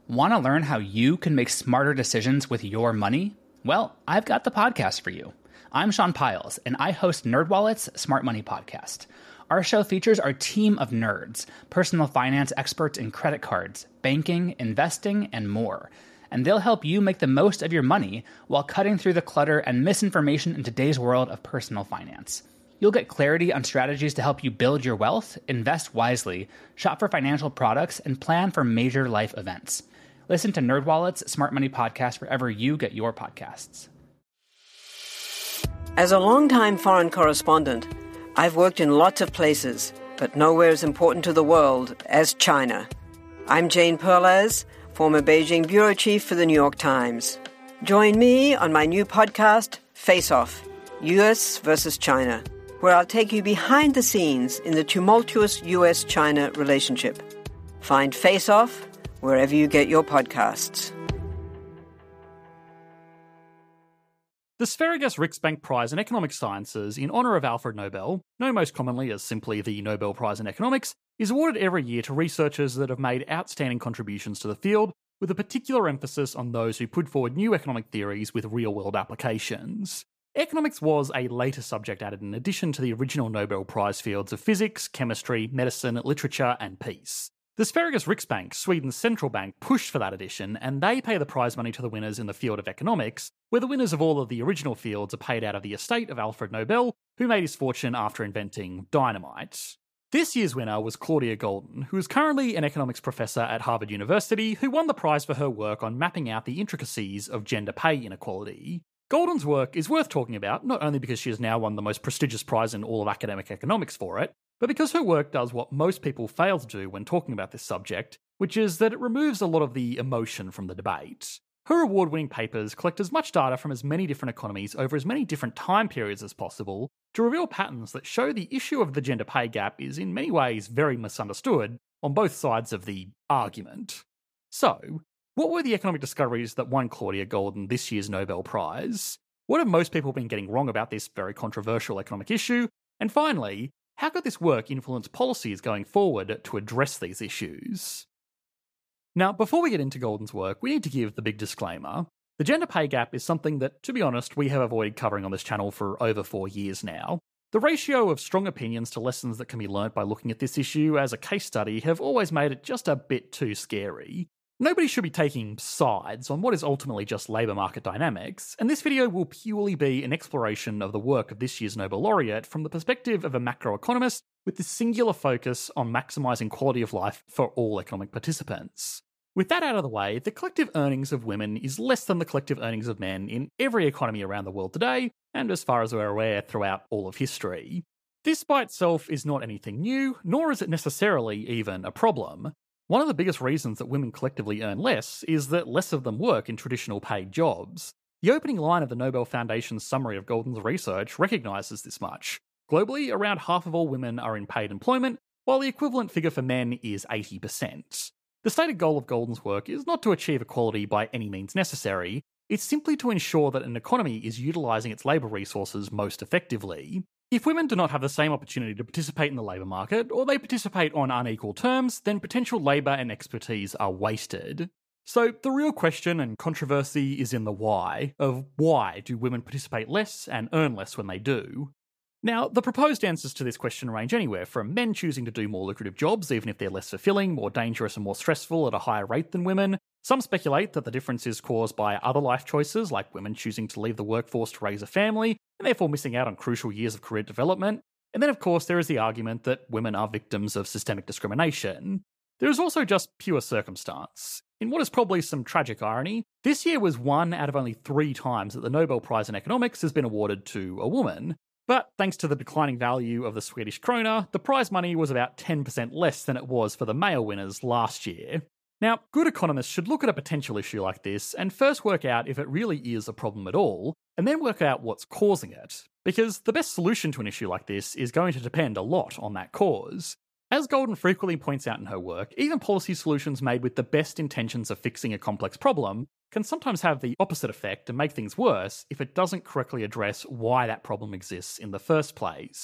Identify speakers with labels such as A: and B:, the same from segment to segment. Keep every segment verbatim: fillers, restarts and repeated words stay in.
A: Want to learn how you can make smarter decisions with your money? Well, I've got the podcast for you. I'm Sean Piles, and I host NerdWallet's Smart Money Podcast. Our show features our team of nerds, personal finance experts in credit cards, banking, investing, and more. And they'll help you make the most of your money while cutting through the clutter and misinformation in today's world of personal finance. You'll get clarity on strategies to help you build your wealth, invest wisely, shop for financial products, and plan for major life events. Listen to NerdWallet's Smart Money Podcast wherever you get your podcasts.
B: As a longtime foreign correspondent, I've worked in lots of places, but nowhere as important to the world as China. I'm Jane Perlez, former Beijing bureau chief for the New York Times. Join me on my new podcast, Face Off, U S versus China, where I'll take you behind the scenes in the tumultuous U S China relationship. Find Face Off wherever you get your podcasts.
C: The Sveriges-Riksbank Prize in Economic Sciences in honour of Alfred Nobel, known most commonly as simply the Nobel Prize in Economics, is awarded every year to researchers that have made outstanding contributions to the field, with a particular emphasis on those who put forward new economic theories with real-world applications. Economics was a later subject added in addition to the original Nobel Prize fields of physics, chemistry, medicine, literature, and peace. The Sveriges Riksbank, Sweden's central bank, pushed for that addition, and they pay the prize money to the winners in the field of economics, where the winners of all of the original fields are paid out of the estate of Alfred Nobel, who made his fortune after inventing dynamite. This year's winner was Claudia Goldin, who is currently an economics professor at Harvard University, who won the prize for her work on mapping out the intricacies of gender pay inequality. Goldin's work is worth talking about, not only because she has now won the most prestigious prize in all of academic economics for it, but because her work does what most people fail to do when talking about this subject, which is that it removes a lot of the emotion from the debate. Her award-winning papers collect as much data from as many different economies over as many different time periods as possible to reveal patterns that show the issue of the gender pay gap is in many ways very misunderstood on both sides of the argument. So, what were the economic discoveries that won Claudia Goldin this year's Nobel Prize? What have most people been getting wrong about this very controversial economic issue? And finally, how could this work influence policies going forward to address these issues? Now, before we get into Goldin's work, we need to give the big disclaimer. The gender pay gap is something that, to be honest, we have avoided covering on this channel for over four years now. The ratio of strong opinions to lessons that can be learnt by looking at this issue as a case study have always made it just a bit too scary. Nobody should be taking sides on what is ultimately just labour market dynamics, and this video will purely be an exploration of the work of this year's Nobel laureate from the perspective of a macroeconomist with the singular focus on maximising quality of life for all economic participants. With that out of the way, the collective earnings of women is less than the collective earnings of men in every economy around the world today, and as far as we're aware, throughout all of history. This by itself is not anything new, nor is it necessarily even a problem. One of the biggest reasons that women collectively earn less is that less of them work in traditional paid jobs. The opening line of the Nobel Foundation's summary of Goldin's research recognises this much. Globally, around half of all women are in paid employment, while the equivalent figure for men is eighty percent. The stated goal of Goldin's work is not to achieve equality by any means necessary, it's simply to ensure that an economy is utilising its labour resources most effectively. If women do not have the same opportunity to participate in the labour market, or they participate on unequal terms, then potential labour and expertise are wasted. So the real question and controversy is in the why, of why do women participate less and earn less when they do? Now, the proposed answers to this question range anywhere from men choosing to do more lucrative jobs, even if they're less fulfilling, more dangerous and more stressful at a higher rate than women. Some speculate that the difference is caused by other life choices, like women choosing to leave the workforce to raise a family, and therefore missing out on crucial years of career development. And then, of course, there is the argument that women are victims of systemic discrimination. There is also just pure circumstance. In what is probably some tragic irony, this year was one out of only three times that the Nobel Prize in Economics has been awarded to a woman. But thanks to the declining value of the Swedish krona, the prize money was about ten percent less than it was for the male winners last year. Now, good economists should look at a potential issue like this and first work out if it really is a problem at all, and then work out what's causing it. Because the best solution to an issue like this is going to depend a lot on that cause. As Goldin frequently points out in her work, even policy solutions made with the best intentions of fixing a complex problem can sometimes have the opposite effect and make things worse if it doesn't correctly address why that problem exists in the first place.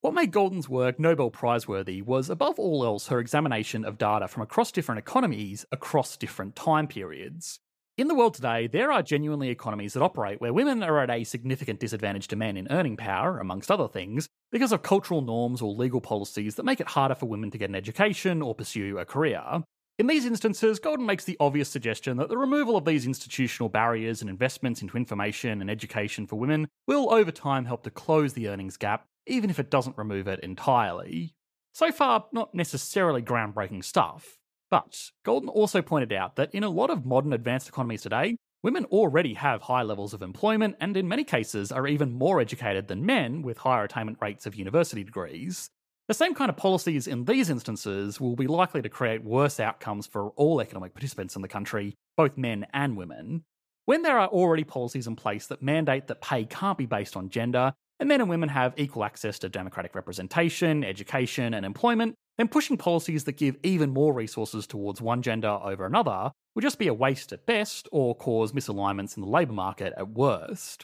C: What made Golden's work Nobel Prize-worthy was, above all else, her examination of data from across different economies across different time periods. In the world today, there are genuinely economies that operate where women are at a significant disadvantage to men in earning power, amongst other things, because of cultural norms or legal policies that make it harder for women to get an education or pursue a career. In these instances, Golden makes the obvious suggestion that the removal of these institutional barriers and investments into information and education for women will over time help to close the earnings gap, even if it doesn't remove it entirely. So far, not necessarily groundbreaking stuff. But Golden also pointed out that in a lot of modern advanced economies today, women already have high levels of employment and in many cases are even more educated than men with higher attainment rates of university degrees. The same kind of policies in these instances will be likely to create worse outcomes for all economic participants in the country, both men and women. When there are already policies in place that mandate that pay can't be based on gender, and men and women have equal access to democratic representation, education, and employment, then pushing policies that give even more resources towards one gender over another would just be a waste at best or cause misalignments in the labour market at worst.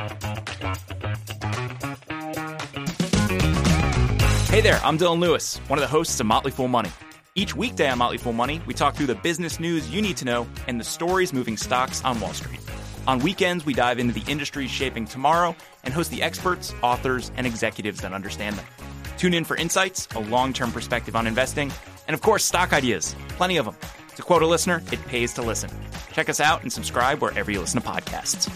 D: Hey there, I'm Dylan Lewis, one of the hosts of Motley Fool Money. Each weekday on Motley Fool Money, we talk through the business news you need to know and the stories moving stocks on Wall Street. On weekends, we dive into the industries shaping tomorrow and host the experts, authors, and executives that understand them. Tune in for insights, a long-term perspective on investing, and of course, stock ideas. Plenty of them. To quote a listener, it pays to listen. Check us out and subscribe wherever you listen to podcasts.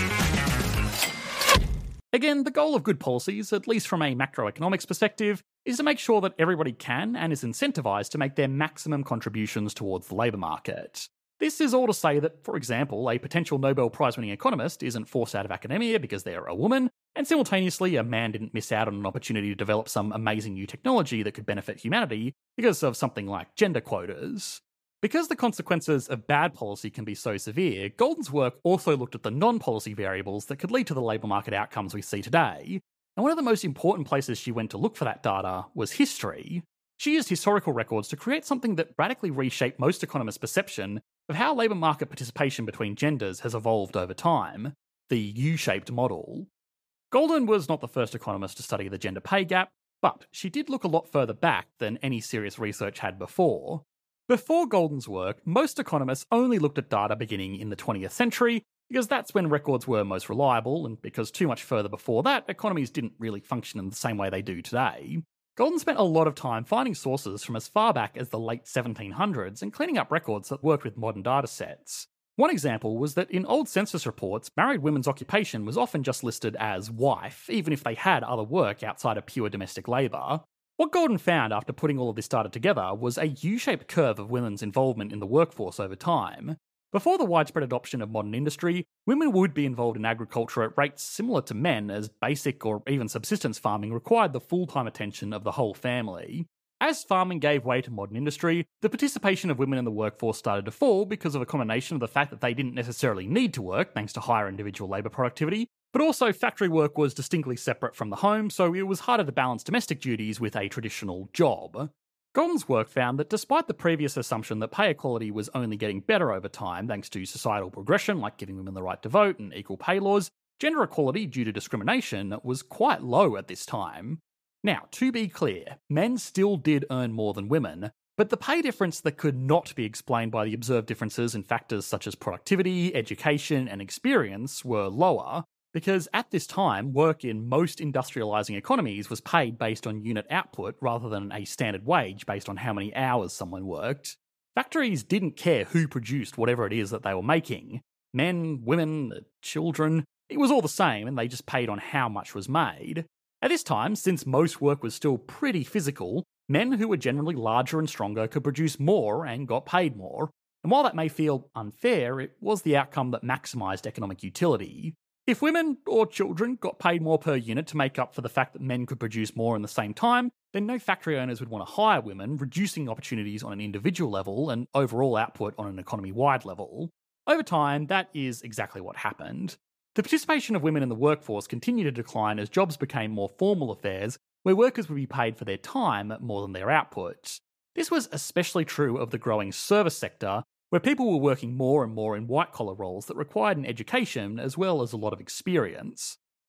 C: Again, the goal of good policies, at least from a macroeconomics perspective, is to make sure that everybody can and is incentivized to make their maximum contributions towards the labour market. This is all to say that, for example, a potential Nobel Prize-winning economist isn't forced out of academia because they're a woman, and simultaneously a man didn't miss out on an opportunity to develop some amazing new technology that could benefit humanity because of something like gender quotas. Because the consequences of bad policy can be so severe, Golden's work also looked at the non-policy variables that could lead to the labour market outcomes we see today. And one of the most important places she went to look for that data was history. She used historical records to create something that radically reshaped most economists' perception of how labour market participation between genders has evolved over time, the U-shaped model. Golden was not the first economist to study the gender pay gap, but she did look a lot further back than any serious research had before. Before Golden's work, most economists only looked at data beginning in the twentieth century, because that's when records were most reliable, and because too much further before that, economies didn't really function in the same way they do today. Golden spent a lot of time finding sources from as far back as the late seventeen hundreds and cleaning up records that worked with modern data sets. One example was that in old census reports, married women's occupation was often just listed as wife, even if they had other work outside of pure domestic labour. What Golden found after putting all of this data together was a U-shaped curve of women's involvement in the workforce over time. Before the widespread adoption of modern industry, women would be involved in agriculture at rates similar to men, as basic or even subsistence farming required the full-time attention of the whole family. As farming gave way to modern industry, the participation of women in the workforce started to fall because of a combination of the fact that they didn't necessarily need to work thanks to higher individual labour productivity, but also factory work was distinctly separate from the home, so it was harder to balance domestic duties with a traditional job. Golden's work found that despite the previous assumption that pay equality was only getting better over time thanks to societal progression like giving women the right to vote and equal pay laws, gender equality due to discrimination was quite low at this time. Now, to be clear, men still did earn more than women, but the pay difference that could not be explained by the observed differences in factors such as productivity, education, and experience were lower, because at this time, work in most industrialising economies was paid based on unit output rather than a standard wage based on how many hours someone worked. Factories didn't care who produced whatever it is that they were making. Men, women, children, it was all the same, and they just paid on how much was made. At this time, since most work was still pretty physical, men who were generally larger and stronger could produce more and got paid more. And while that may feel unfair, it was the outcome that maximised economic utility. If women or children got paid more per unit to make up for the fact that men could produce more in the same time, then no factory owners would want to hire women, reducing opportunities on an individual level and overall output on an economy-wide level. Over time, that is exactly what happened. The participation of women in the workforce continued to decline as jobs became more formal affairs, where workers would be paid for their time more than their output. This was especially true of the growing service sector, where people were working more and more in white-collar roles that required an education as well as a lot of experience.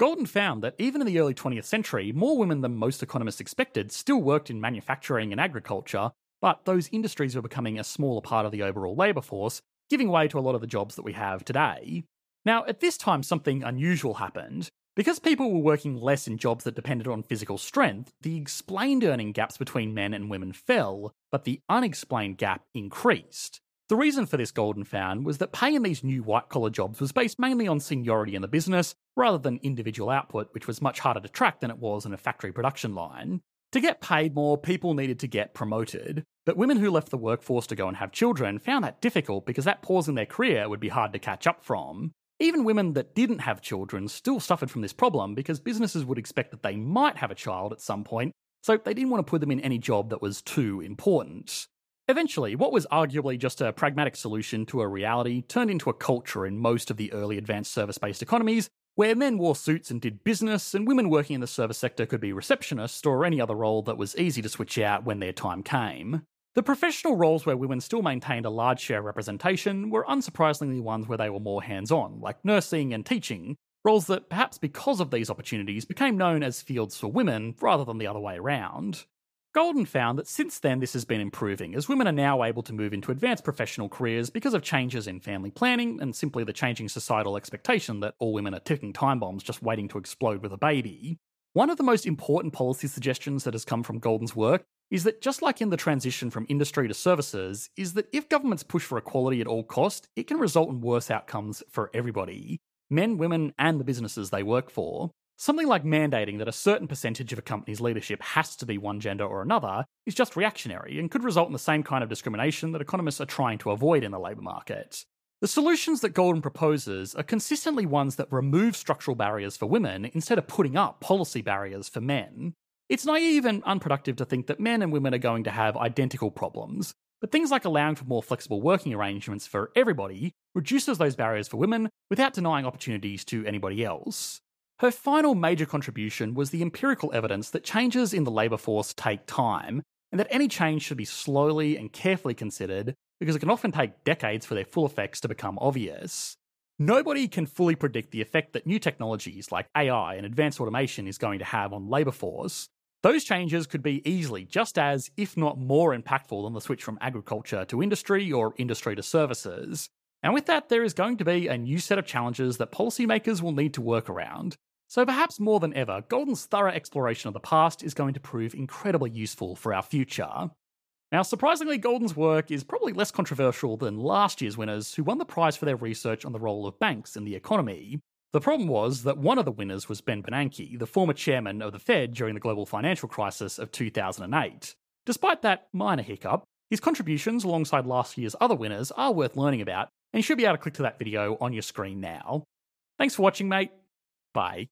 C: Golden found that even in the early twentieth century, more women than most economists expected still worked in manufacturing and agriculture, but those industries were becoming a smaller part of the overall labour force, giving way to a lot of the jobs that we have today. Now, at this time, something unusual happened. Because people were working less in jobs that depended on physical strength, the explained earning gaps between men and women fell, but the unexplained gap increased. The reason for this, Golden found, was that pay in these new white-collar jobs was based mainly on seniority in the business, rather than individual output, which was much harder to track than it was in a factory production line. To get paid more, people needed to get promoted, but women who left the workforce to go and have children found that difficult because that pause in their career would be hard to catch up from. Even women that didn't have children still suffered from this problem because businesses would expect that they might have a child at some point, so they didn't want to put them in any job that was too important. Eventually, what was arguably just a pragmatic solution to a reality turned into a culture in most of the early advanced service-based economies, where men wore suits and did business, and women working in the service sector could be receptionists or any other role that was easy to switch out when their time came. The professional roles where women still maintained a large share of representation were unsurprisingly ones where they were more hands-on, like nursing and teaching, roles that perhaps because of these opportunities became known as fields for women rather than the other way around. Golden found that since then this has been improving, as women are now able to move into advanced professional careers because of changes in family planning and simply the changing societal expectation that all women are ticking time bombs just waiting to explode with a baby. One of the most important policy suggestions that has come from Golden's work is that just like in the transition from industry to services, is that if governments push for equality at all cost, it can result in worse outcomes for everybody. Men, women, and the businesses they work for. Something like mandating that a certain percentage of a company's leadership has to be one gender or another is just reactionary and could result in the same kind of discrimination that economists are trying to avoid in the labour market. The solutions that Golden proposes are consistently ones that remove structural barriers for women instead of putting up policy barriers for men. It's naive and unproductive to think that men and women are going to have identical problems, but things like allowing for more flexible working arrangements for everybody reduces those barriers for women without denying opportunities to anybody else. Her final major contribution was the empirical evidence that changes in the labour force take time, and that any change should be slowly and carefully considered because it can often take decades for their full effects to become obvious. Nobody can fully predict the effect that new technologies like A I and advanced automation is going to have on labour force. Those changes could be easily just as, if not more impactful than the switch from agriculture to industry or industry to services. And with that, there is going to be a new set of challenges that policymakers will need to work around. So perhaps more than ever, Golden's thorough exploration of the past is going to prove incredibly useful for our future. Now, surprisingly, Golden's work is probably less controversial than last year's winners, who won the prize for their research on the role of banks in the economy. The problem was that one of the winners was Ben Bernanke, the former chairman of the Fed during the global financial crisis of two thousand eight. Despite that minor hiccup, his contributions alongside last year's other winners are worth learning about, and you should be able to click to that video on your screen now. Thanks for watching, mate. Bye.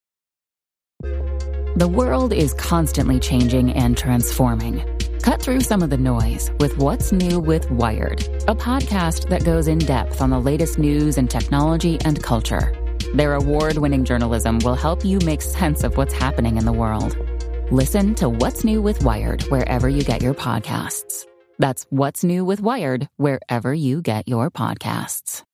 E: The world is constantly changing and transforming. Cut through some of the noise with What's New with Wired, a podcast that goes in depth on the latest news and technology and culture. Their award-winning journalism will help you make sense of what's happening in the world. Listen to What's New with Wired wherever you get your podcasts. That's What's New with Wired wherever you get your podcasts.